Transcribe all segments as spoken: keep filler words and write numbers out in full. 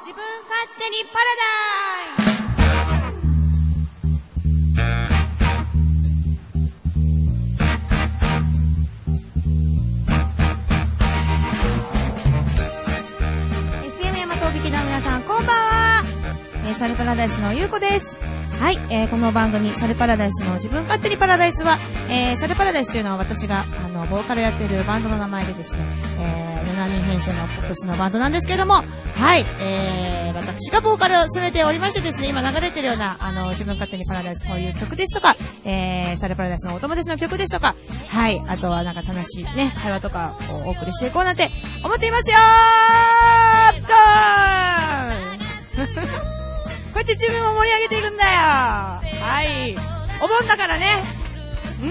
自分勝手にパラダイス。エフエム 大和劇団の皆さん、こんばんは。えー、サルパラダイスのゆうこです。はい、えー、この番組サルパラダイスの自分勝手にパラダイスは、えー、サルパラダイスというのは私があのボーカルやっているバンドの名前でですね、えー、ななにん編成のポップスのバンドなんですけれども、はい、えー、私がボーカルを務めておりましてですね、今流れているようなあの自分勝手にパラダイスこういう曲ですとか、えー、サルパラダイスのお友達の曲ですとか、はい、あとはなんか楽しいね会話とかをお送りしていこうなんて思っていますよーっとーこうやって自分を盛り上げていくんだよ。はい。お盆だからね。うん。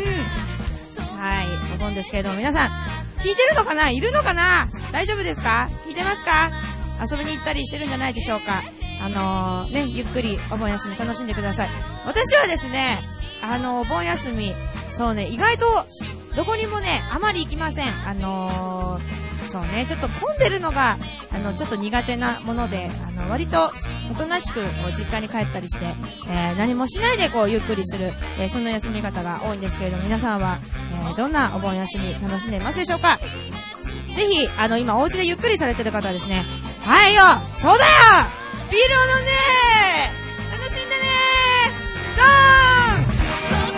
はい。お盆ですけれども、皆さん、聞いてるのかな？いるのかな？大丈夫ですか？聞いてますか？遊びに行ったりしてるんじゃないでしょうか。あのー、ね、ゆっくりお盆休み楽しんでください。私はですね、あのー、お盆休み、そうね、意外と、どこにもね、あまり行きません。あのー、そうね、ちょっと混んでるのがあのちょっと苦手なもので、あの割とおとなしくこう実家に帰ったりして、えー、何もしないでこうゆっくりする、えー、そんな休み方が多いんですけれども、皆さんは、えー、どんなお盆休み楽しんでいますでしょうか。ぜひあの今お家でゆっくりされてる方はですね、はいよ、そうだよ、ビールを飲んで楽しんでねー、ドーン。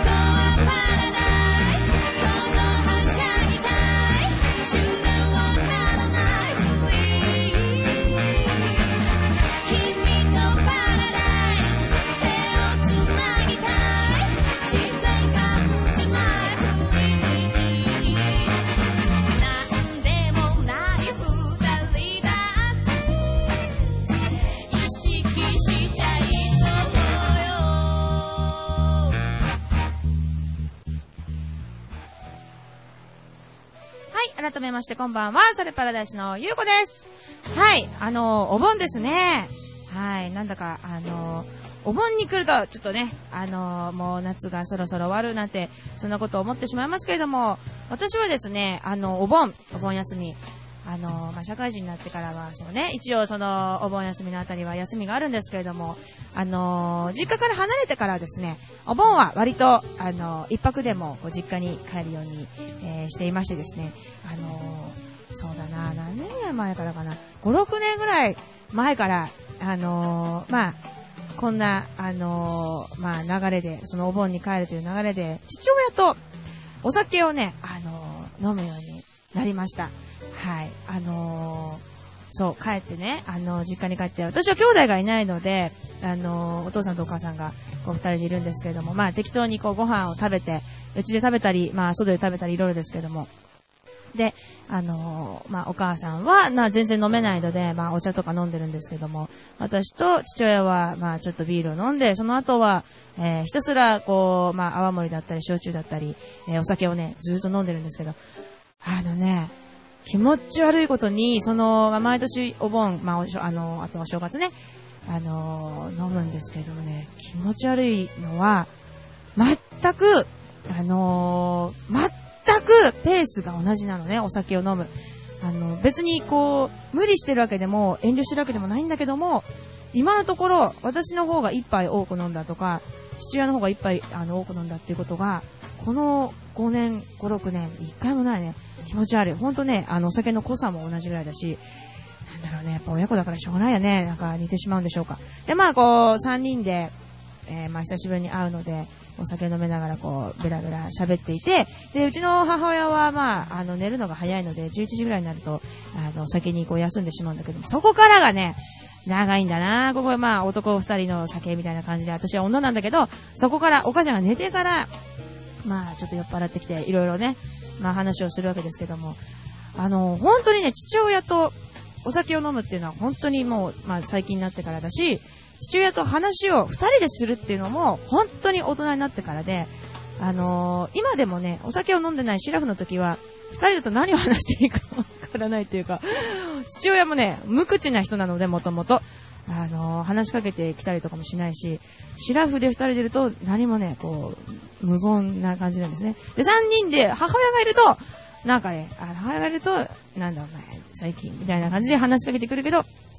改めましてこんばんは、サルパラダイスのゆうこです。はい、あのー、お盆ですね。はい、なんだかあのー、お盆に来るとちょっとね、あのー、もう夏がそろそろ終わるなんてそんなことを思ってしまいますけれども、私はですね、あのお盆お盆休み、あのまあ、社会人になってからはそうね、一応そのお盆休みのあたりは休みがあるんですけれども、あの実家から離れてからですね、お盆は割とあの一泊でもこう実家に帰るように、えー、していましてですね、あのそうだな、何年ぐらい前からかな、ご、ろくねんぐらい前からあのまあこんなあのまあ流れで、そのお盆に帰るという流れで父親とお酒をね、あの飲むようになりました。はい、あのー、そう帰ってね、あのー、実家に帰って、私は兄弟がいないので、あのー、お父さんとお母さんがこう二人でいるんですけれども、まあ適当にこうご飯を食べて、うちで食べたり、まあ外で食べたりいろいろですけども、で、あのー、まあお母さんはまあ全然飲めないので、まあお茶とか飲んでるんですけども、私と父親はまあちょっとビールを飲んで、その後は、えー、ひたすらこうまあ泡盛だったり焼酎だったり、えー、お酒をねずっと飲んでるんですけど、あのね。気持ち悪いことに、その、まあ、毎年お盆、まあ、あの、あとお正月ね、あの、飲むんですけどもね、気持ち悪いのは、全く、あの、全くペースが同じなのね、お酒を飲む。あの、別にこう、無理してるわけでも、遠慮してるわけでもないんだけども、今のところ、私の方が一杯多く飲んだとか、父親の方が一杯、あの、多く飲んだっていうことが、このごねん、ご、ろくねん、一回もないね。気持ち悪い。ほんとね、あの、お酒の濃さも同じぐらいだし、なんだろうね、やっぱ親子だからしょうがないよね。なんか似てしまうんでしょうか。で、まあ、こう、さんにんで、えー、まあ、久しぶりに会うので、お酒飲めながら、こう、ベラベラ喋っていて、で、うちの母親は、まあ、あの、寝るのが早いので、じゅういちじぐらいになると、あの、先にこう、休んでしまうんだけども、そこからがね、長いんだな。ここはまあ、男二人の酒みたいな感じで、私は女なんだけど、そこから、お母ちゃんが寝てから、まあ、ちょっと酔っ払ってきて、いろいろね、まあ話をするわけですけども、あの本当にね、父親とお酒を飲むっていうのは本当にもう、まあ、最近になってからだし、父親と話を二人でするっていうのも本当に大人になってからで、あのー、今でもね、お酒を飲んでないシラフの時は二人だと何を話していいかわからないというか、父親もね無口な人なので、もともとあのー、話しかけてきたりとかもしないし、シラフで二人でいると何もねこう無言な感じなんですね。で、三人で母親がいると、なんかね、あ母親がいると、なんだお前、最近、みたいな感じで話しかけてくるけど、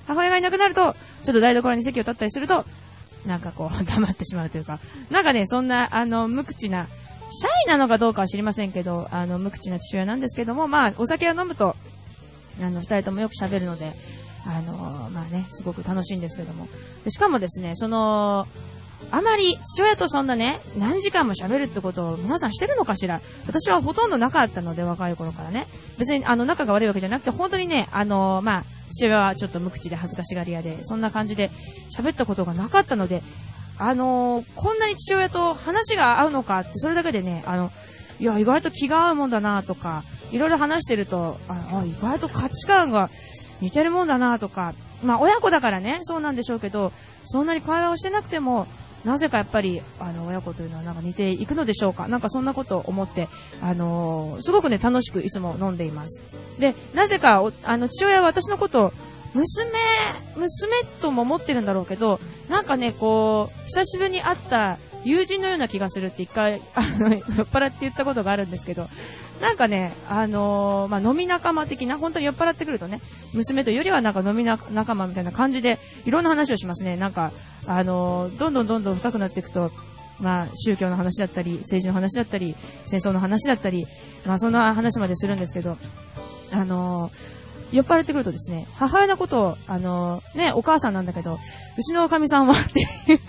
母親がいなくなると、ちょっと台所に席を立ったりすると、なんかこう、黙ってしまうというか、なんかね、そんな、あの、無口な、シャイなのかどうかは知りませんけど、あの、無口な父親なんですけども、まあ、お酒を飲むと、あの、二人ともよく喋るので、あの、まあね、すごく楽しいんですけども。で、しかもですね、その、あまり父親とそんなね、何時間も喋るってことを皆さんしてるのかしら。私はほとんどなかったので、若い頃からね。別に、あの、仲が悪いわけじゃなくて、本当にね、あの、まあ、父親はちょっと無口で恥ずかしがり屋で、そんな感じで喋ったことがなかったので、あのー、こんなに父親と話が合うのかって、それだけでね、あの、いや、意外と気が合うもんだなとか、いろいろ話してると、あ、意外と価値観が似てるもんだなとか、まあ、親子だからね、そうなんでしょうけど、そんなに会話をしてなくても、なぜかやっぱり、あの、親子というのはなんか似ていくのでしょうか。なんかそんなことを思って、あのー、すごくね、楽しくいつも飲んでいます。で、なぜか、あの、父親は私のことを、娘、娘とも思ってるんだろうけど、なんかね、こう、久しぶりに会った友人のような気がするって一回、あの、酔っ払って言ったことがあるんですけど、なんかね、あのー、まあ、飲み仲間的な、本当に酔っ払ってくるとね、娘というよりはなんか飲み仲間みたいな感じで、いろんな話をしますね。なんか、あのー、どんどんどんどん深くなっていくと、まあ、宗教の話だったり、政治の話だったり、戦争の話だったり、まあ、そんな話までするんですけど、あのー、酔っ払ってくるとですね、母親のことを、あのー、ね、お母さんなんだけど、うちのおかみさんはっていう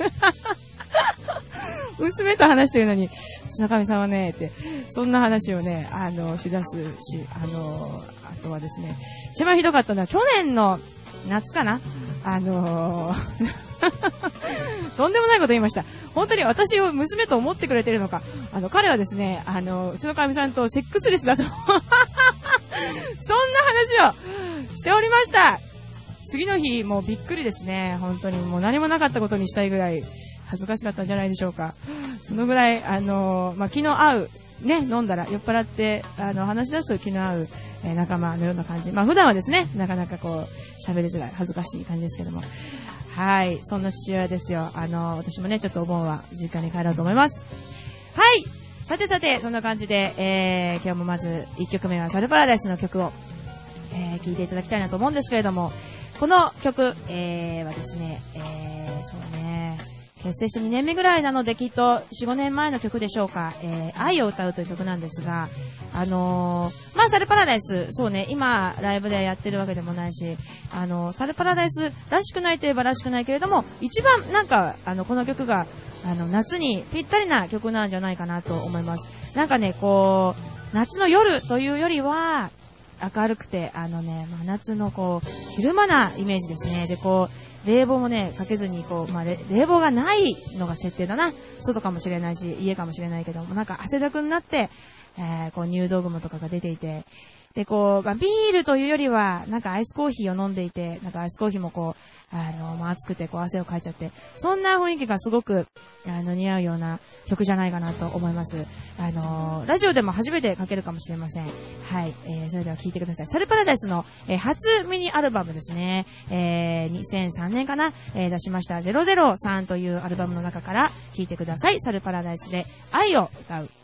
娘と話してるのに、うちのおかみさんはね、って、そんな話をね、あのー、しだすし、あのー、あとはですね、一番ひどかったのは去年の夏かな、あのー、とんでもないこと言いました。本当に私を娘と思ってくれてるのか、あの、彼はですね、あのー、うちのおかみさんとセックスレスだと。そんな話をしておりました。次の日もうびっくりですね。本当にもう何もなかったことにしたいぐらい恥ずかしかったんじゃないでしょうか。そのぐらい、あのー、まあ、気の合うね、飲んだら酔っ払ってあの話し出す気の合う、えー、仲間のような感じ。まあ、普段はですね、なかなかこう喋りづらい恥ずかしい感じですけども、はい、そんな父親ですよ。あのー、私もねちょっとお盆は実家に帰ろうと思います。はい。さてさて、そんな感じで、えー、今日もまずいっきょくめはサルパラダイスの曲を、えー、聴いていただきたいなと思うんですけれども、この曲、えー、はですね、えー、そうね、結成してにねんめぐらいなのできっとよん、ごねんまえの曲でしょうか、えー、愛を歌うという曲なんですが、あのー、まあサルパラダイス、そうね、今ライブでやってるわけでもないし、あのー、サルパラダイスらしくないといえばらしくないけれども、一番なんか、あの、この曲が、あの夏にぴったりな曲なんじゃないかなと思います。なんかね、こう夏の夜というよりは明るくて、あのね、真夏のこう昼間なイメージですね。で、こう冷房もねかけずにこう、まあ、冷房がないのが設定だな。外かもしれないし家かもしれないけども、なんか汗だくになって、えー、こう入道雲とかが出ていて、でこう、まあ、ビールというよりはなんかアイスコーヒーを飲んでいて、なんかアイスコーヒーもこうあの、まあ、暑くてこう汗をかいちゃって、そんな雰囲気がすごくあの似合うような曲じゃないかなと思います。あのラジオでも初めてかけるかもしれません。はい、えー、それでは聴いてください。サルパラダイスの、えー、初ミニアルバムですね、えー、にせんさんねんかな、えー、出しましたゼロゼロさんというアルバムの中から聴いてください。サルパラダイスで愛を歌う。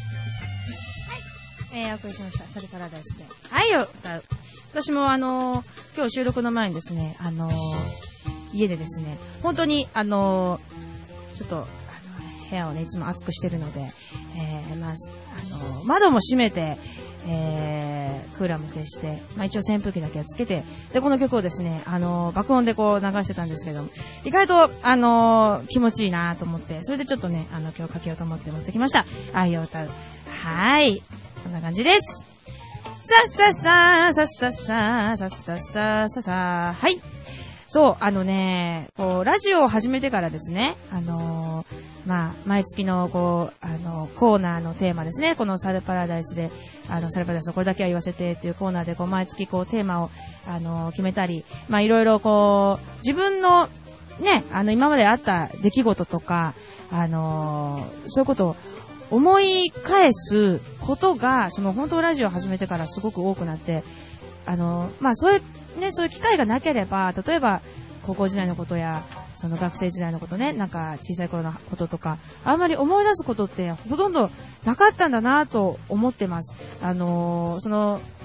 えー、お送りしました。サルパラダイスで愛を歌う。私もあのー、今日収録の前にですね、あのー、家でですね、本当にあのー、ちょっとあの部屋をねいつも暑くしてるので、えー、まああのー、窓も閉めて、えー、クーラーも消して、まあ一応扇風機だけはつけて、でこの曲をですね、あのー、爆音でこう流してたんですけども、意外とあのー、気持ちいいなと思って、それでちょっとね、あの今日かけようと思って持ってきました。愛を歌う。はい。こんな感じです。さっさっさー、さっさっさー、さっさっさー、さっさー。はい。そう、あのね、こう、ラジオを始めてからですね、あのー、まあ、毎月の、こう、あの、コーナーのテーマですね、このサルパラダイスで、あの、サルパラダイスのこれだけは言わせてっていうコーナーで、こう、毎月こう、テーマを、あのー、決めたり、まあ、いろいろこう、自分の、ね、あの、今まであった出来事とか、あのー、そういうことを、思い返すことが、その本当ラジオを始めてからすごく多くなって、あの、まあそういうね、そういう機会がなければ、例えば高校時代のことや、その学生時代のことね、なんか小さい頃のこととか、あんまり思い出すことってほとんどなかったんだなと思ってます。あの、その、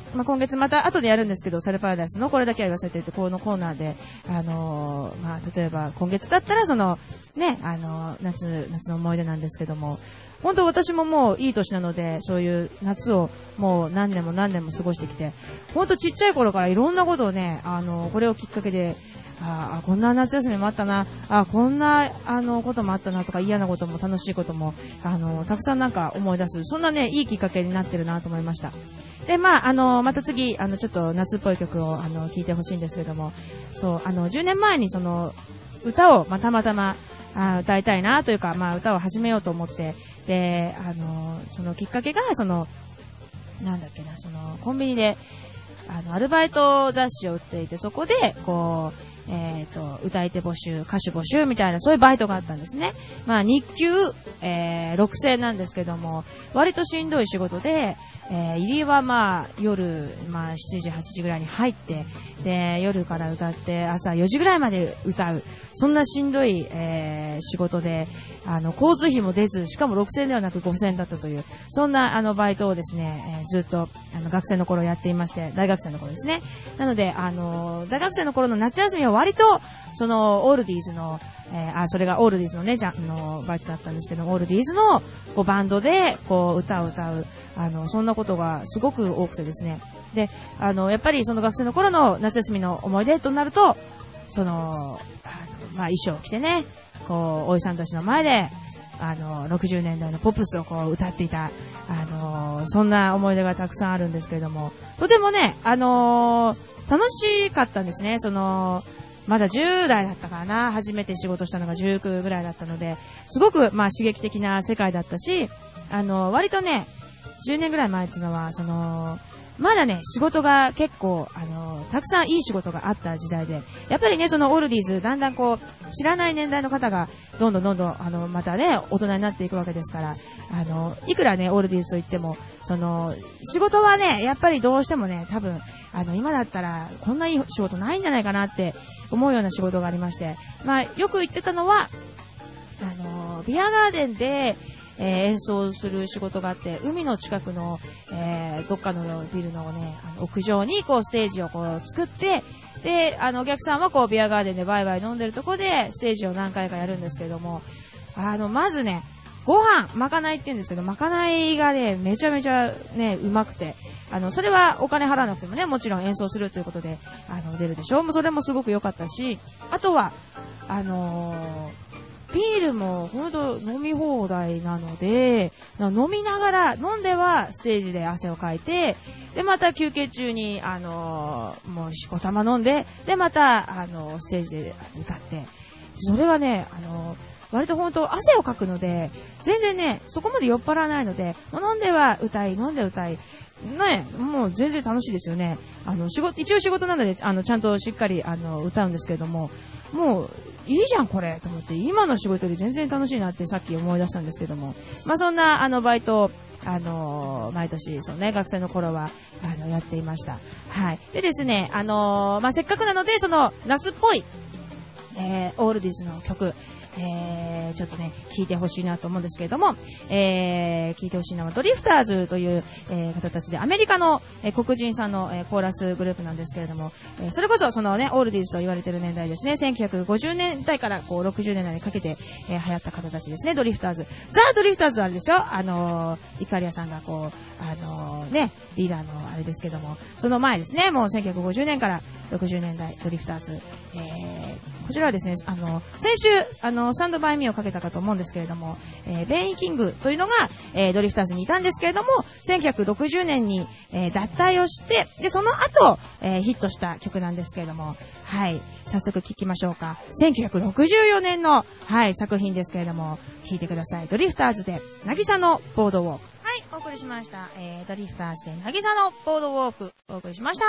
まあ、今月また後でやるんですけど、サルパラダイスのこれだけは言わせてって、このコーナーで、あのー、まあ、例えば今月だったらその、ね、あのー、夏、夏の思い出なんですけども、本当私ももういい年なので、そういう夏をもう何年も何年も過ごしてきて、本当ちっちゃい頃からいろんなことをね、あのー、これをきっかけで、ああ、こんな夏休みもあったな、あこんな、あの、こともあったなとか、嫌なことも楽しいことも、あの、たくさんなんか思い出す、そんなね、いいきっかけになってるなと思いました。で、まあ、あの、また次、あの、ちょっと夏っぽい曲を、あの、聴いてほしいんですけども、そう、あの、じゅうねんまえにその、歌を、まあ、たまたま、あ歌いたいなというか、まあ、歌を始めようと思って、で、あの、そのきっかけが、その、なんだっけな、その、コンビニで、あの、アルバイト雑誌を売っていて、そこで、こう、えっと、歌い手募集、歌手募集みたいな、そういうバイトがあったんですね。まあ、日給、えー、ろくせんえんなんですけども、割としんどい仕事で、えー、入りはまあ、夜、まあ、しちじ、はちじぐらいに入って、で、夜から歌って、朝よじぐらいまで歌う。そんなしんどい、えー、仕事で、あの、交通費も出ず、しかもろくせんえんではなくごせんえんだったという、そんな、あの、バイトをですね、えー、ずっと、あの、学生の頃やっていまして、大学生の頃ですね。なので、あの、大学生の頃の夏休みは割と、その、オールディーズの、えー、あ、それがオールディーズのね、じゃ、の、バイトだったんですけど、オールディーズの、こう、バンドで、こう、歌を歌う、あの、そんなことがすごく多くてですね。で、あの、やっぱりその学生の頃の夏休みの思い出となると、その、あのまあ、衣装を着てね、こう、おじさんたちの前で、あの、ろくじゅうねんだいのポップスをこう、歌っていた、あの、そんな思い出がたくさんあるんですけれども、とてもね、あの、楽しかったんですね、その、まだじゅうだいだったからな、初めて仕事したのがじゅうきゅうぐらいだったので、すごく、まあ、刺激的な世界だったし、あの、割とね、じゅうねんぐらい前っていうのは、その、まだね、仕事が結構、あの、たくさんいい仕事があった時代で、やっぱりね、そのオールディーズ、だんだんこう、知らない年代の方が、どんどんどんどん、あの、またね、大人になっていくわけですから、あの、いくらね、オールディーズと言っても、その、仕事はね、やっぱりどうしてもね、多分、あの、今だったら、こんないい仕事ないんじゃないかなって思うような仕事がありまして、まあ、よく言ってたのは、あの、ビアガーデンで、えー、演奏する仕事があって、海の近くの、えー、どっかのビルのね、あの屋上にこうステージをこう作って、で、あのお客さんはこうビアガーデンでワイワイ飲んでるとこでステージを何回かやるんですけれども、あの、まずね、ご飯、まかないって言うんですけど、まかないがね、めちゃめちゃね、うまくて、あの、それはお金払わなくてもね、もちろん演奏するということで、あの、出るでしょ。もうそれもすごく良かったし、あとは、あのー、ビールも本当飲み放題なので、飲みながら、飲んではステージで汗をかいて、で、また休憩中に、あのー、もうしこたま飲んで、で、また、あのー、ステージで歌って、それがね、あのー、割と本当汗をかくので、全然ね、そこまで酔っ払わないので、飲んでは歌い、飲んで歌い、ね、もう全然楽しいですよね。あの、仕事、一応仕事なので、あの、ちゃんとしっかり、あの、歌うんですけれども、もう、いいじゃんこれと思って、今の仕事より全然楽しいなってさっき思い出したんですけども、まあそんなあのバイト、あのー、毎年そうね、学生の頃はあのやっていました。はい。でですね、あのー、まあせっかくなのでその夏っぽい、えー、オールディーズの曲、えー、ちょっとね聴いてほしいなと思うんですけれども、えー、聴いてほしいのはドリフターズという、えー、方たちでアメリカの、えー、黒人さんの、えー、コーラスグループなんですけれども、えー、それこそそのねオールディーズと言われている年代ですね、せんきゅうひゃくごじゅうねんだいからこうろくじゅうねんだいにかけて、えー、流行った方たちですね。ドリフターズ、ザ・ドリフターズはあれですよ、あのー、イカリアさんがこうあのー、ねリーダーのあれですけども、その前ですね、もうせんきゅうひゃくごじゅうねんからろくじゅうねんだいドリフターズ、えー、こちらはですね、あの先週あのスタンドバイミーをかけたかと思うんですけれども、えー、ベン・キングというのが、えー、ドリフターズにいたんですけれども、せんきゅうひゃくろくじゅうねんに、えー、脱退をして、でその後、えー、ヒットした曲なんですけれども、はい、早速聴きましょうか。せんきゅうひゃくろくじゅうよねんの、はい、作品ですけれども、聴いてください。ドリフターズで渚のボードウォーク。はい、お送りしました。えー、ドリフターズで渚のボードウォークお送りしました。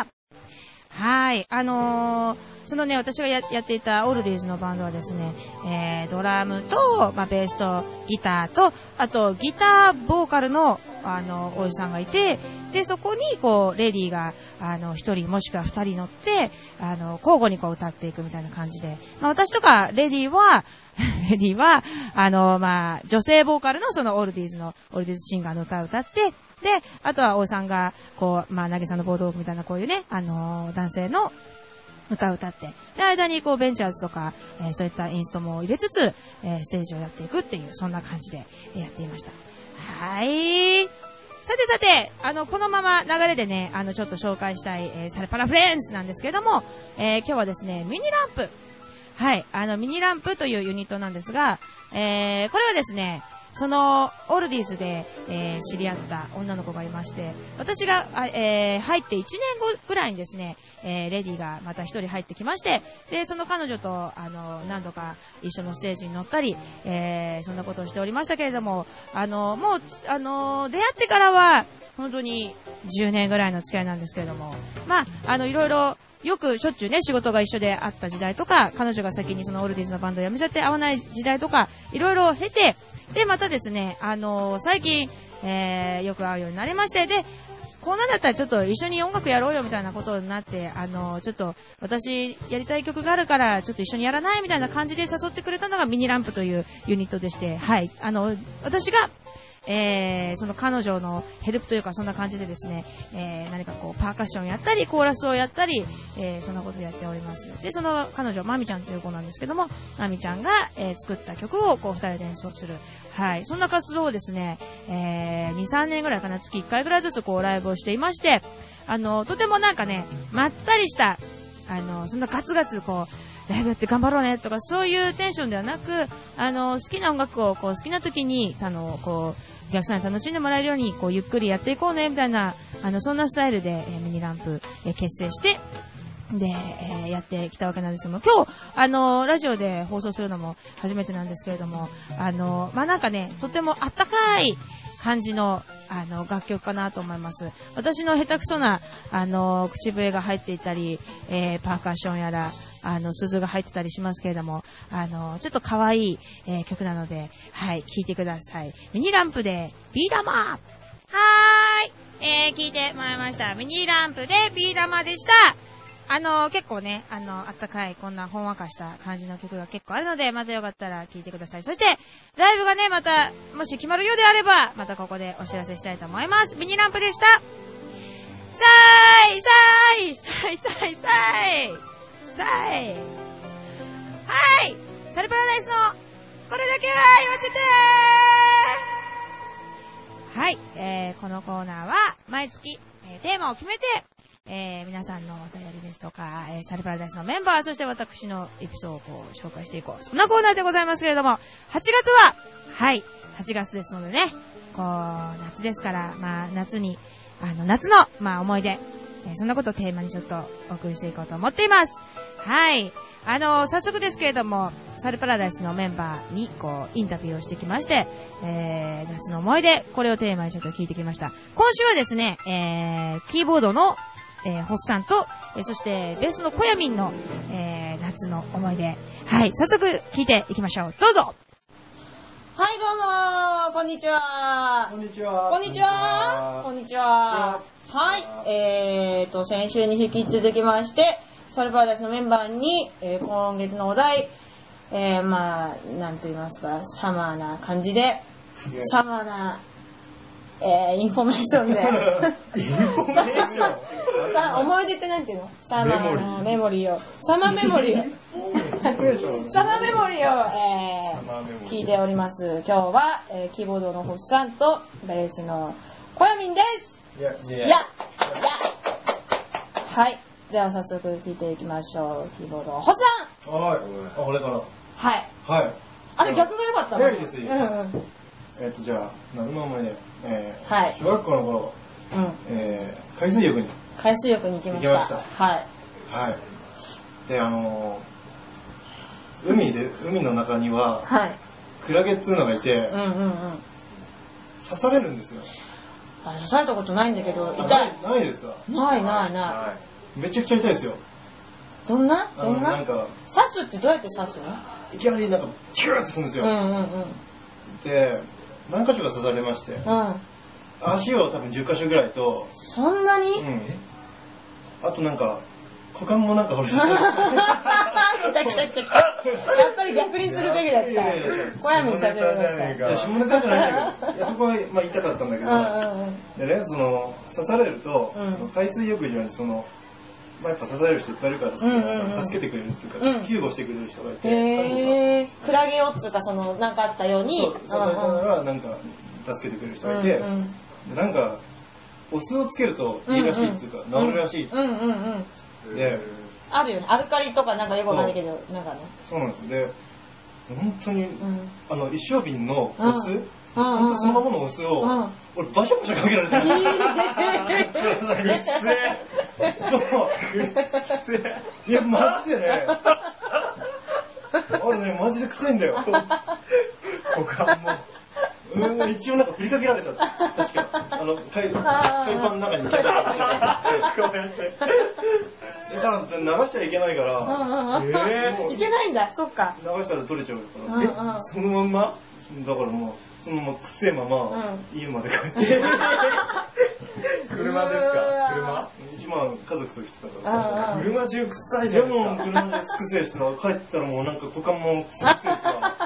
はい、あのー、そのね、私が や, やっていたオールディーズのバンドはですね、えー、ドラムと、まあ、ベースとギターと、あとギターボーカルのあのおじさんがいて、でそこにこうレディーがあの一人もしくは二人乗ってあの交互にこう歌っていくみたいな感じで、まあ、私とかレディーはレディーはあのまあ女性ボーカルのそのオールディーズのオールディーズシンガーの歌を歌って、 で、あとは王さんが、こう、まあ、投げさんのボードみたいなこういうね、あのー、男性の歌を歌って、で、間にこう、ベンチャーズとか、えー、そういったインストも入れつつ、えー、ステージをやっていくっていう、そんな感じでやっていました。はい。さてさて、あの、このまま流れでね、あの、ちょっと紹介したい、えー、サルパラフレンズなんですけれども、えー、今日はですね、ミニランプ。はい、あの、ミニランプというユニットなんですが、えー、これはですね、その、オールディーズで、えー、知り合った女の子がいまして、私が、えー、入っていちねんごぐらいにですね、えー、レディがまた一人入ってきまして、で、その彼女と、あの、何度か一緒のステージに乗ったり、えー、そんなことをしておりましたけれども、あの、もう、あの、出会ってからは、本当にじゅうねんぐらいの付き合いなんですけれども、まあ、あの、いろいろ、よくしょっちゅうね、仕事が一緒であった時代とか、彼女が先にそのオールディーズのバンドを辞めちゃって会わない時代とか、いろいろ経て、で、またですね、あのー、最近、えー、よく会うようになりまして、で、こうなんだったらちょっと一緒に音楽やろうよみたいなことになって、あのー、ちょっと私やりたい曲があるからちょっと一緒にやらないみたいな感じで誘ってくれたのがミニランプというユニットでして、はい、あの、私が、えー、その彼女のヘルプというかそんな感じでですね、えー、何かこうパーカッションやったりコーラスをやったり、えー、そんなことやっております。で、その彼女まみちゃんという子なんですけども、まみちゃんが、えー、作った曲をこう二人で演奏する、はい、そんな活動をですね、えー、にさんねんぐらいかな、月いっかいぐらいずつこうライブをしていまして、あのとてもなんかねまったりしたあのそんなガツガツこうライブやって頑張ろうねとかそういうテンションではなく、あの好きな音楽をこう好きな時にあのこうお客さんに楽しんでもらえるようにこうゆっくりやっていこうねみたいな、あのそんなスタイルで、えー、ミニランプ、えー、結成してで、えー、やってきたわけなんですけども、今日あのラジオで放送するのも初めてなんですけれども、あのまあなんかねとてもあったかい感じのあの楽曲かなと思います。私の下手くそなあの口笛が入っていたり、えー、パーカッションやらあの鈴が入ってたりしますけれども、あのちょっと可愛い、えー、曲なので、はい、聴いてください。ミニランプでビー玉。はーい、えー、聴いてもらいました。ミニランプでビー玉でした。あの結構ね、あのあったかいこんなほんわかした感じの曲が結構あるので、またよかったら聴いてください。そしてライブがねまたもし決まるようであればまたここでお知らせしたいと思います。ミニランプでした。さーいさーいさいさいさいさい、はい、サルパラダイスのこれだけは言わせて。はい、えー、このコーナーは毎月、えー、テーマを決めて、えー、皆さんのお便りですとか、えー、サルパラダイスのメンバー、そして私のエピソードをこう紹介していこう、そんなコーナーでございますけれども、はちがつははいはちがつですのでね、こう夏ですから、まあ夏にあの夏のまあ思い出、えー、そんなことをテーマにちょっとお送りしていこうと思っています。はい、あの早速ですけれども、サルパラダイスのメンバーにこうインタビューをしてきまして、えー、夏の思い出、これをテーマにちょっと聞いてきました。今週はですね、えー、キーボードの、えー、ホッサンと、えー、そしてベースのコヤミンの、えー、夏の思い出、はい、早速聞いていきましょう。どうぞ。はい、どうもこんにちは。 こんにちは。 こんにちは。こんにちは。はい、えーと先週に引き続きましてサルパラダイスのメンバーに、えー、今月のお題、えー、まあなんと言いますか、サマーな感じでサマーな、えー、インフォメーションでインフォメーションさ思い出ってなんていうの、サマーなメモリーをサマーメモリーをサマーメモリーを、えー、聞いております。今日は、えー、キーボードのホッサンとベースのコヤミンです。 いやいやいやはい、では早速聞いていきましょう。キーボードホッサン。 はい、あ、俺から。 はいはい。 あれ逆が良かったの？ いやいいですいいです。 うんうん、 えっとじゃあ夏の思い出、えーはい、 小学校の頃、うん、えー、海水浴に海水浴に行きました。 行きました。 はいはい。であのー、海で海の中には、はい、クラゲっつうのがいて、うんうんうん、刺されるんですよ。 あ、刺されたことないんだけど痛い。 ない、ないですか？ ないないない。 めちゃくちゃ痛いですよ。 どんな？どんな？ なんか刺すってどうやって刺すの？ いきなりなんかチクッてするんですよ。うんうんうん、で何箇所か刺されまして、うん、足を多分じゅっかしょぐらいと。 そんなに？ うん、あとなんか股間もなんか折れてた。 来た来た来た来た。やっぱり逆にするべきだった。小闇さんじゃなかった。 いや下ネタじゃないんだけど、いやそこはまあ言いたかったんだけど、でねその刺されると海水浴場にそのまあやっぱ刺される人いっぱいいるから助けてくれるっていうか救護してくれる人がいて、 へえ。クラゲをっつうかそのなんかあったように刺されたらなんか助けてくれる人がいて、なんかお酢をつけるといいらしいっていうか治るらしい。で、 あるよね。アルカリとかなんかよくわかんないけど、なんかね。 そうなんです。で、本当にあの一升瓶のお酢、本当そのままのお酢を俺バシャバシャかけられてる。うっせえ。そう。うっせえ。いやマジでね。あれねマジで臭いんだよ。股間も。うん一応なんか振りかけられた確かあの海海パンの中に入れてこうやってでさ流しちゃいけないからえいけないんだそっか流したら取れちゃうからえそのまんまだからもうそのままくせえまま家まで帰って車ですか車一番家族と来てたからさ車中臭いじゃんでも車中くせえして帰ったらもうなんか股間もくせえしさ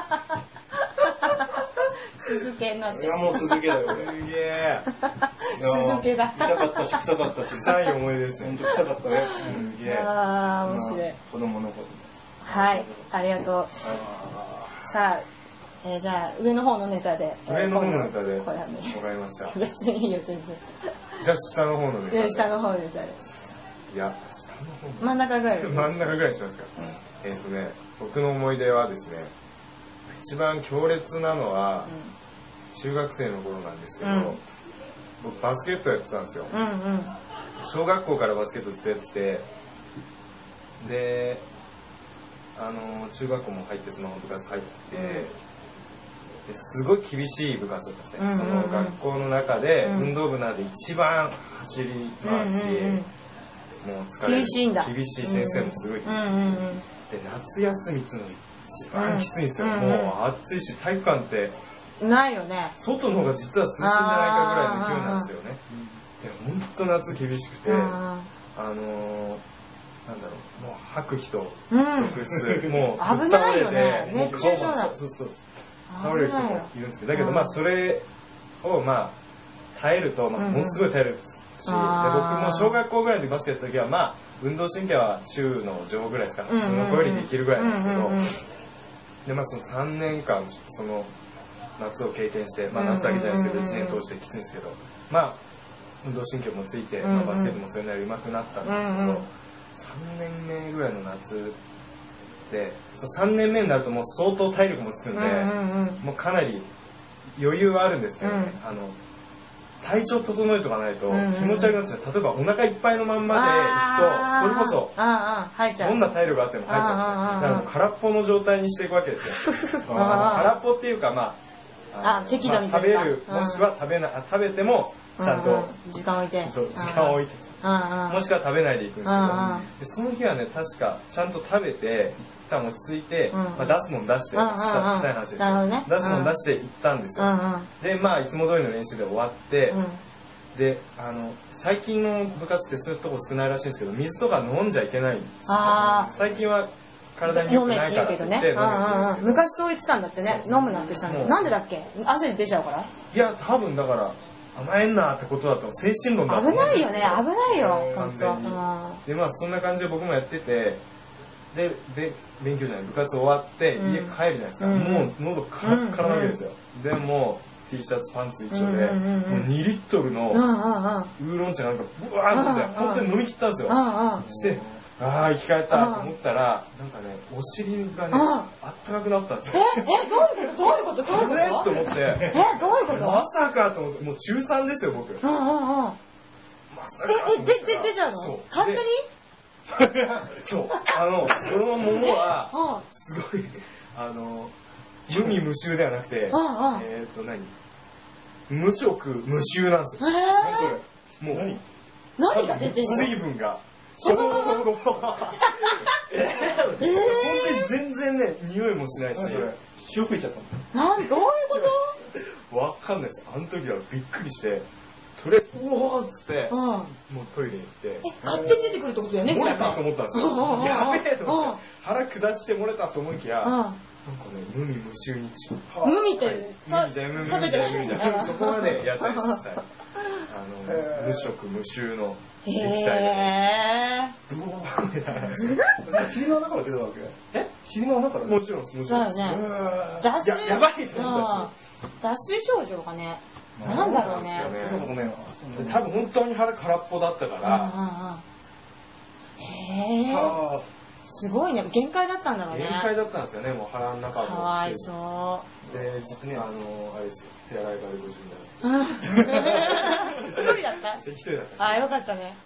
続けになっていやもう続けだよすげえ続けだ痛かったし臭かったし臭い思い出ですね本当臭かったねすげえああ面白い子供の頃はいありがとうさあえー、じゃあ上の方のネタで上の方のネタでわかりました別にいいよ全然じゃあ下の方のネタで下の方のネタでいや下の方真ん中ぐらい真ん中ぐらいにしますか、うん、えっ、ー、とね僕の思い出はですね一番強烈なのは、うん、中学生の頃なんですけど、うん、僕バスケットやってたんですよ、うんうん、小学校からバスケットずっとやっててであの中学校も入ってその部活入って、うん、ですごい厳しい部活だったんですね、うんうんうん、その学校の中で、うん、運動部なんで一番走り回るし、うんうんうん、もう疲れる厳しいんだ厳しい先生もすごい厳しいし、うんうんうん、で夏休みっつうの一番きついんですよ、うん、もう暑いし体育館ってないよね外の方が実は涼しいんじゃないかぐらいの勢いなんですよねで本当夏厳しくてあのーなんだろうもう吐く人続出、うん、もう危ないよね熱中症だそうそう倒れる人もいるんですけどだけどまあそれをまあ耐えると、まあ、ものすごい耐えるし、うん、で僕も小学校ぐらいでバスケやった時はまあ運動神経は中の上ぐらいですか、うんうんうん、その子よりできるぐらいなんですけど、うんうんうん、でまあそのさんねんかんその夏を経験して、まあ、夏だけじゃないですけどいちねん通してきついんですけどまあ運動神経もついて、まあ、バスケットもそれなりに上手くなったんですけど、うんうんさんねんめぐらいの夏でそのさんねんめになるともう相当体力もつくんで、うんうんうん、もうかなり余裕はあるんですけどね、うん、あの体調整えとかないと気持ち悪くなっちゃう、うんうん、例えばお腹いっぱいのまんまでいくとそれこそどんな体力があっても入っちゃうんですよだから空っぽの状態にしていくわけですよ空っぽっていうかまあ、 あ適度に、まあ、 食べるもしくは食べな食べてもちゃんと、 うんうん、時間置いてそう時間を置いてもしくは食べないでいくんですけどでその日はね確かちゃんと食べて一旦落ち着いて、うんまあ、出すもん出してしたい話ですけど、ね、出すもん出して行ったんですよ、うんうん、でまあいつも通りの練習で終わって、うん、であの最近の部活ってそういうとこ少ないらしいんですけど水とか飲んじゃいけないんですよ、ね、最近は体に良くないからって言って飲めって言うんですけど昔そう言ってたんだってね飲むなってしたのなんでだっけ汗出ちゃうからいや多分だから甘えんなってことだと精神論だと危ないよね危ないよ完全にでまあそんな感じで僕もやっててでで勉強じゃない部活終わって家帰るじゃないですか、うん、もう喉カラッカラなわけですよ、うん、でも T シャツパンツ一丁で、うんうんうん、もうにリットルのウーロン茶なんかブワーって本当に飲み切ったんですよ、うんうん、してああ生き返ったと思ったらなんかねお尻がねあったかくなったんですよええどういうことどういうことどういうことと思ってえどういうことまさかと思ってもう中さんですよ僕うんうんうんまさかええでで出ちゃうのそう勝手にそうあのその桃はすごいあの無味無臭ではなくてえっと何無色無臭なんですよえもう何何が出てるの水分がその本当に全然ね匂いもしないし潮吹いちゃったのなんどういうことわかんないですあの時はびっくりしてとりあえずうおーっつって、 うん、 もうトイレ行って、 え勝手に出てくるってことだよね。 漏れたと思ったんですよ、 うん、 やべえと思って、腹下して漏れたと思いきや、うん、なんかね無味無臭にチッパー無味って食べてないみたいな、そこまでやったりですね。あの無色無臭の液体がね、ブワーみたいな。 尻の中から出たわけ？え？尻の中から？ もちろんもちろん。 ね、脱水やばいと思ったんですよ。 脱水症状がね、なんだろうね。 出たことねえわ。多分本当に腹空っぽだったから。 へえ。すごいね、限界だったんだろうね。 限界だったんですよね、もう腹の中も。 かわいそう。 で、自分ね、あのあれですよ、手洗い場でご自分で。 一人だった？ 一人だった。 あ、よかったね。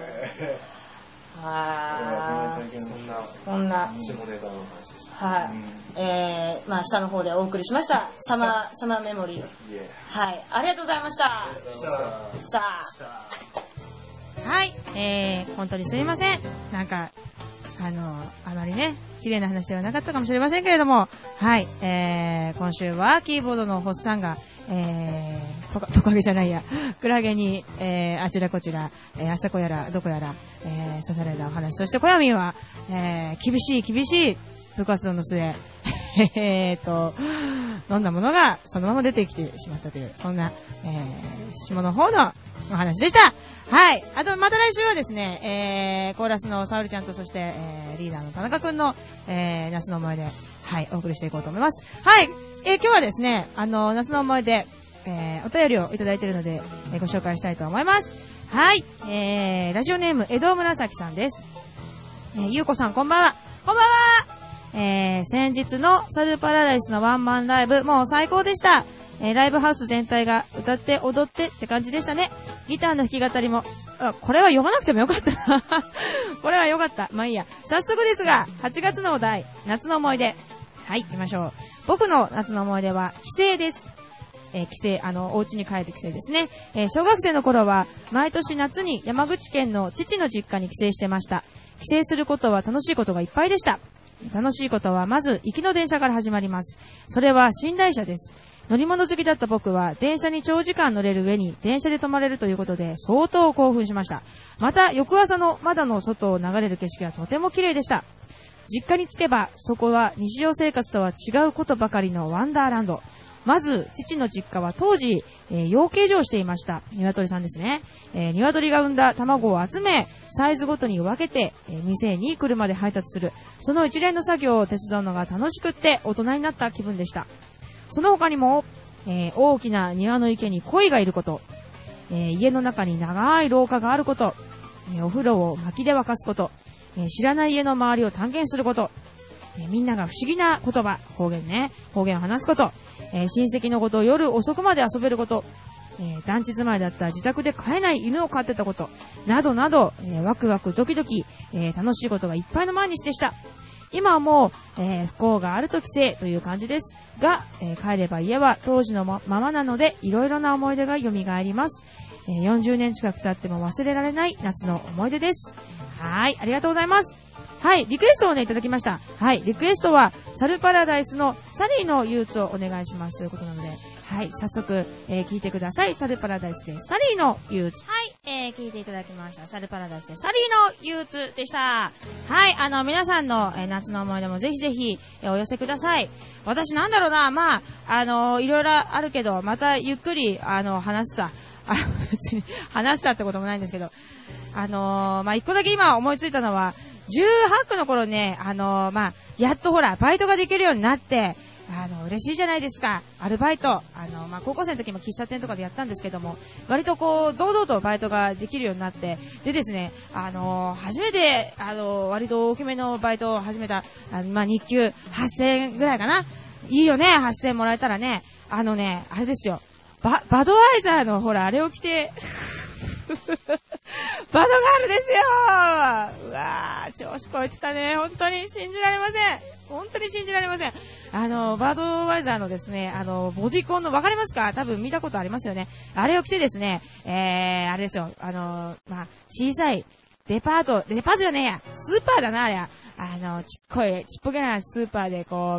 はーい。そんな、 こんな下ネタの話でした。 はい。えー、まあ下の方でお送りしました。サマー、サマーメモリー。はい。ありがとうございました。した。はい。えー、本当にすみません。なんか、あの、あまりね、綺麗な話ではなかったかもしれませんけれども、はい。えー、今週はキーボードのホスさんが、えー、トカ、トカゲじゃないや、クラゲに、えー、あちらこちら、えー、あそこやら、どこやら、えー、刺されたお話。そして、小闇は、えー、厳しい、厳しい部活動の末、えーと、飲んだものがそのまま出てきてしまったという、そんな、えー、下の方のお話でした。はい。あと、また来週はですね、えー、コーラスのサウルちゃんと、そして、えー、リーダーの田中くんの、えー、夏の思い出、はい、お送りしていこうと思います。はい。えー、今日はですね、あの、夏の思い出、えー、お便りをいただいているので、えー、ご紹介したいと思います。はい。えー、ラジオネーム、江戸紫さんです。えー、ゆうこさん、こんばんは。こんばんは。えー、先日のサルパラダイスのワンマンライブ、もう最高でした。えー、ライブハウス全体が歌って踊ってって感じでしたね。ギターの弾き語りも、あ、これは読まなくてもよかったな。これはよかった。まあいいや。早速ですが、はちがつのお題、夏の思い出。はい、行きましょう。僕の夏の思い出は、帰省です。えー、帰省、あの、お家に帰って帰省ですね。えー、小学生の頃は、毎年夏に山口県の父の実家に帰省してました。帰省することは楽しいことがいっぱいでした。楽しいことは、まず、行きの電車から始まります。それは、寝台車です。乗り物好きだった僕は電車に長時間乗れる上に電車で泊まれるということで相当興奮しました。また翌朝の窓の外を流れる景色はとても綺麗でした。実家に着けばそこは日常生活とは違うことばかりのワンダーランド。まず父の実家は当時、えー、養鶏場をしていました。鶏さんですね、えー、鶏が産んだ卵を集めサイズごとに分けて、えー、店に車で配達する、その一連の作業を手伝うのが楽しくって大人になった気分でした。その他にも、えー、大きな庭の池に鯉がいること、えー、家の中に長い廊下があること、えー、お風呂を薪で沸かすこと、えー、知らない家の周りを探検すること、えー、みんなが不思議な言葉、方言ね、方言を話すこと、えー、親戚のことを夜遅くまで遊べること、えー、団地住まいだった自宅で飼えない犬を飼ってたこと、などなど、えー、ワクワクドキドキ、えー、楽しいことがいっぱいの毎日でした。今はもう、えー、不幸があると帰省という感じですが、えー、帰れば家は当時のままなのでいろいろな思い出が蘇ります。えー、よんじゅうねん近く経っても忘れられない夏の思い出です。はい、ありがとうございます。はい、リクエストをねいただきました。はい、リクエストはサルパラダイスのサリーの憂鬱をお願いしますということなので、はい、早速、えー、聞いてください。サルパラダイスでサリーの憂鬱。はい、えー、聞いていただきました。サルパラダイスでサリーの憂鬱でした。はい、あの、皆さんの、えー、夏の思い出もぜひぜひ、えー、お寄せください。私なんだろうな、まあ、あのー、いろいろあるけど、またゆっくり、あの、話すさ。あ、別に、話すさってこともないんですけど、あのー、まあ、一個だけ今思いついたのは、じゅうはっくの頃ね、あのー、まあ、やっとほら、バイトができるようになって、あの、嬉しいじゃないですか。アルバイト。あの、まあ、高校生の時も喫茶店とかでやったんですけども、割とこう、堂々とバイトができるようになって、でですね、あの、初めて、あの、割と大きめのバイトを始めた、あのまあ、日給はっせんえんぐらいかな。いいよね、はっせんえんもらえたらね。あのね、あれですよ。バ、バドワイザーのほら、あれを着て、バドガールですよ。うわー、調子こいてたね。本当に信じられません。本当に信じられません。あの、バードワイザーのですね、あの、ボディコンの、わかりますか？多分見たことありますよね。あれを着てですね、えー、あれですよ、あの、まあ、小さいデパート、デパートじゃねえや、スーパーだな、あれ。あの、ちっこい、ちっぽけなスーパーでこう、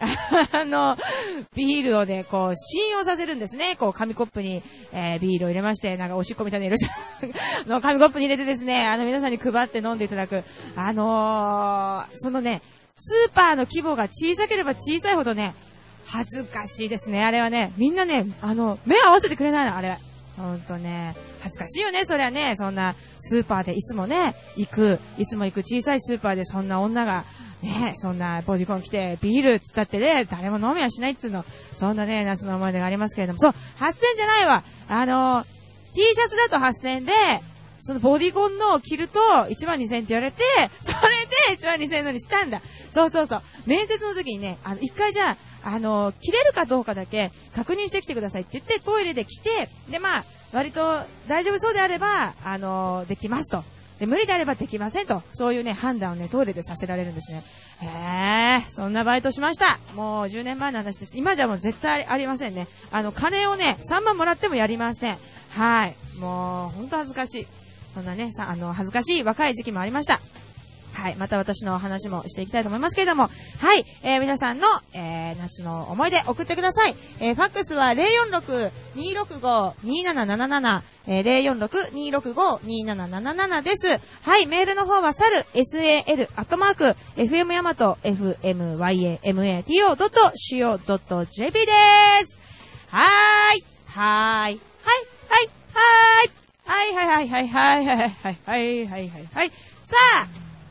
あの、ビールをね、こう、信用させるんですね。こう、紙コップに、えー、ビールを入れまして、なんかおしっこみたいな色しの紙コップに入れてですね、あの、皆さんに配って飲んでいただく。あのー、そのね、スーパーの規模が小さければ小さいほどね、恥ずかしいですね、あれはね。みんなね、あの、目合わせてくれないの、あれ。ほんとね、恥ずかしいよね、そりゃね。そんな、スーパーでいつもね、行く、いつも行く小さいスーパーでそんな女が、ね、そんなボディコン着てビールっつったってね、誰も飲みはしないっつうの。そんなね、夏の思い出がありますけれども。そう、はっせんじゃないわ。あの、T シャツだとはっせんで、そのボディコンの着るといちまんにせんって言われて、それでいちまんにせんのにしたんだ。そうそうそう。面接の時にね、あの、一回じゃあ、あの、着れるかどうかだけ確認してきてくださいって言ってトイレで着て、で、まあ、割と大丈夫そうであれば、あの、できますと。で、無理であればできませんと。そういうね、判断をね、トイレでさせられるんですね。へー、そんなバイトしました。もうじゅうねんまえの話です。今じゃもう絶対ありませんね。あの、金をね、さんまんもらってもやりません。はい。もう、ほんと恥ずかしい。そんなね、さ、あの、恥ずかしい若い時期もありました。はい。また私のお話もしていきたいと思いますけれども。はい。えー、皆さんの、えー、夏の思い出送ってください。えー、ファックスは ゼロよんろく にーろくご にーなななななな、えー、ゼロよんろく にーろくご にーななななな です。はい。メールの方はサル、エスエーエル、アットマーク、エフエム ヤマト、エフエムワイエーエムエーティーオー ドット シーオー ドット ジェーピー です。はーい。はーい。はい。はい。はーい。はいはいはいはいはいはいはいはいはいはい。さあ、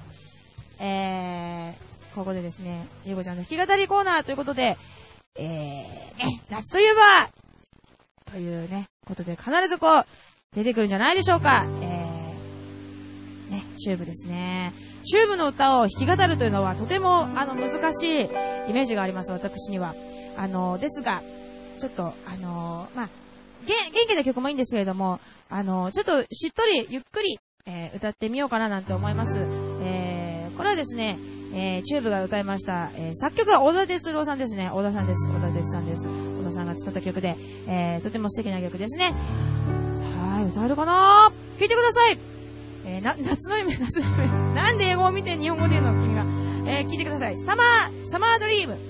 えー、ここでですね、ゆうこちゃんの弾き語りコーナーということで、えー、ね、夏といえば、というね、ことで必ずこう、出てくるんじゃないでしょうか。えー、ね、チューブですね。チューブの歌を弾き語るというのはとても、あの、難しいイメージがあります、私には。あの、ですが、ちょっと、あの、まあ、元気な曲もいいんですけれども、あの、ちょっとしっとり、ゆっくり、えー、歌ってみようかななんて思います。えー、これはですね、えー、チューブが歌いました、えー、作曲は小田哲郎さんですね。小田さんです。小田哲さんです。小田さんが作った曲で、えー、とても素敵な曲ですね。はい、歌えるかな？聴いてください。えー、な、夏の夢、夏の夢。なんで英語を見て日本語で言うの君が。えー、聴いてください。サマー、サマードリーム。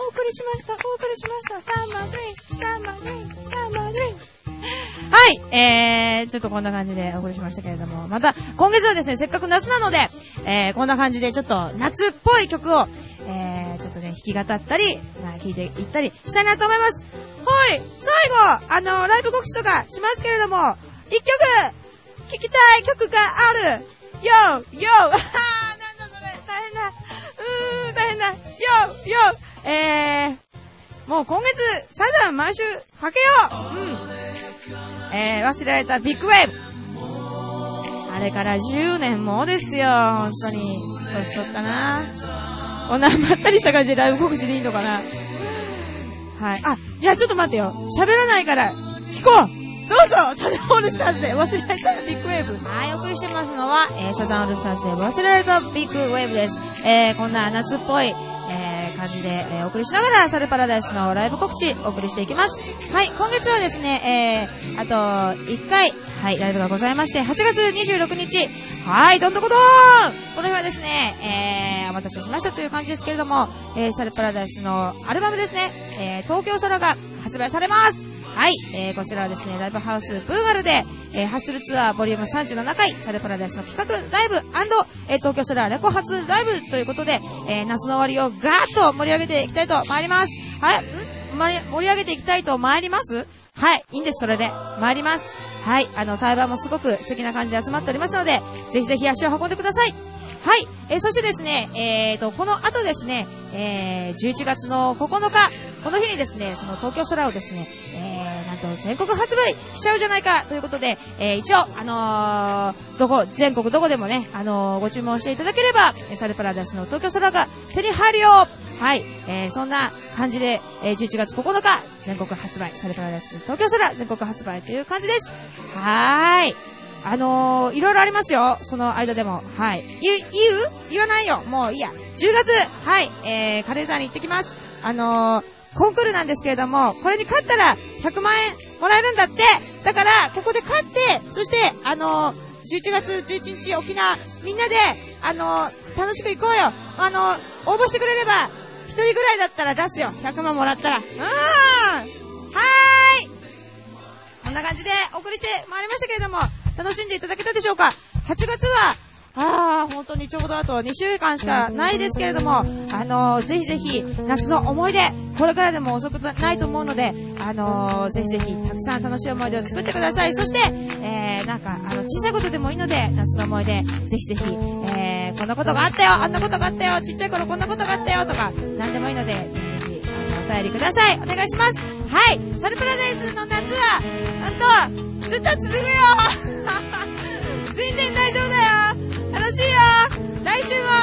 送りしました、お送りしました。サンマードリンク、サンマードリンク、サンマードリンク。はい、えー、ちょっとこんな感じでお送りしましたけれども、また、今月はですね、せっかく夏なので、えー、こんな感じでちょっと夏っぽい曲を、えー、ちょっとね、弾き語ったり、まあ、聴いていったりしたいなと思います。はい、最後、あの、ライブ告知とかしますけれども、一曲、聴きたい曲がある。よーよーあー、なんだそれ、大変だ。うーん、大変だ。よーよーえー、もう今月、サザン毎週かけよう。うん。えー、忘れられたビッグウェーブ。あれからじゅうねんもですよ。本当に。年取ったな。こんなまったりした感じでライブ告知でいいのかな。はい。あ、いや、ちょっと待ってよ。喋らないから、聞こう。どうぞ、サザンオールスターズで忘れられたビッグウェーブ。はい、お送りしてますのは、えー、サザンオールスターズで忘れられたビッグウェーブです。えー、こんな夏っぽい、えー、感じで、えー、お送りしながら、サルパラダイスのライブ告知、お送りしていきます。はい、今月はですね、えー、あと、いっかい、はい、ライブがございまして、はちがつにじゅうろくにち、はい、どんどこどーんこの日はですね、えー、お待たせしましたという感じですけれども、えー、サルパラダイスのアルバムですね、えー、東京空が発売されます。はい、えー、こちらはですね、ライブハウスブーガルで、えー、ハッスルツアーボリュームさんじゅうななかい、サルパラダイスの企画ライブ&、えー、東京空レコ発ライブということで、えー、夏の終わりをガーッと盛り上げていきたいと参ります。はい、んまり盛り上げていきたいと参りますはい、いいんです、それで。参ります。はい、あの、対バンもすごく素敵な感じで集まっておりますので、ぜひぜひ足を運んでください。はい、えー、そしてですね、えーと、この後ですね、えー、じゅういちがつのここのか、この日にですね、その東京空をですね、えー、なんと全国発売しちゃうじゃないかということで、えー、一応、あのー、どこ、全国どこでもね、あのー、ご注文していただければ、サルパラダイスの東京空が手に入るよ。はい、えー、そんな感じで、えー、じゅういちがつここのか、全国発売、サルパラダイス東京空全国発売という感じです。はーい。あのー、いろいろありますよ。その間でも。はい。言う、言う言わないよ。もういいや。じゅうがつ、はい。えー、軽井沢に行ってきます。あのー、コンクールなんですけれども、これに勝ったらひゃくまんえんもらえるんだって。だから、ここで勝って、そして、あのー、じゅういちがつじゅういちにち沖縄、みんなで、あのー、楽しく行こうよ。あのー、応募してくれれば、一人ぐらいだったら出すよ。ひゃくまんもらったら。うーん。はーい。こんな感じでお送りしてまいりましたけれども、楽しんでいただけたでしょうか。はちがつは、あー、本当にちょうどあとにしゅうかんしかないですけれども、あのー、ぜひぜひ、夏の思い出、これからでも遅くないと思うので、あのー、ぜひぜひ、たくさん楽しい思い出を作ってください。そして、えー、なんか、あの、小さいことでもいいので、夏の思い出、ぜひぜひ、えー、こんなことがあったよ、あんなことがあったよ、ちっちゃい頃こんなことがあったよ、とか、なんでもいいので、ぜひぜひ、あの、お便りください。お願いします。はい、サルパラダイスの夏は、なんと、ずっと続くよ全然大丈夫だよ楽しいよ来週も